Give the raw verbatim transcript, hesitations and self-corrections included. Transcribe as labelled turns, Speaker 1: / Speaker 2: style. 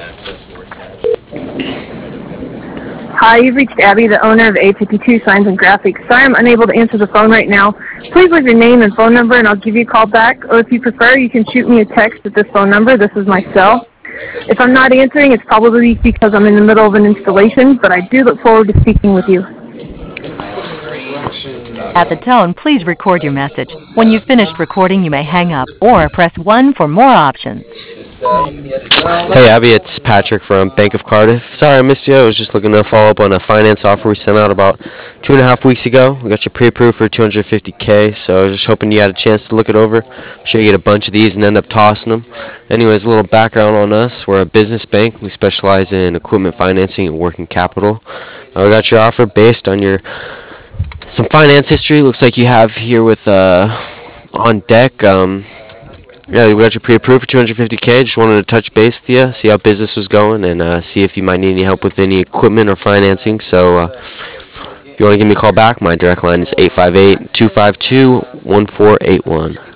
Speaker 1: Hi, you've reached Abby, the owner of A T P two Signs and Graphics. Sorry I'm unable to answer the phone right now. Please leave your name and phone number and I'll give you a call back. Or if you prefer, you can shoot me a text at this phone number. This is my cell. If I'm not answering, it's probably because I'm in the middle of an installation, but I do look forward to speaking with you.
Speaker 2: At the tone, please record your message. When you've finished recording, you may hang up or press one for more options.
Speaker 3: Hey Abby, it's Patrick from Bank of Cardiff. Sorry I missed you. I was just looking to follow up on a finance offer we sent out about two and a half weeks ago. We got you pre-approved for two hundred fifty K, so I was just hoping you had a chance to look it over. I'm sure you get a bunch of these and end up tossing them. Anyways, a little background on us. We're a business bank. We specialize in equipment financing and working capital. Uh, we got your offer based on your some finance history. Looks like you have here with uh, on deck. Um, Yeah, we got you pre-approved for two hundred fifty K. Just wanted to touch base with you, see how business was going, and uh, see if you might need any help with any equipment or financing. So uh, if you want to give me a call back, my direct line is eight five eight, two five two, one four eight one.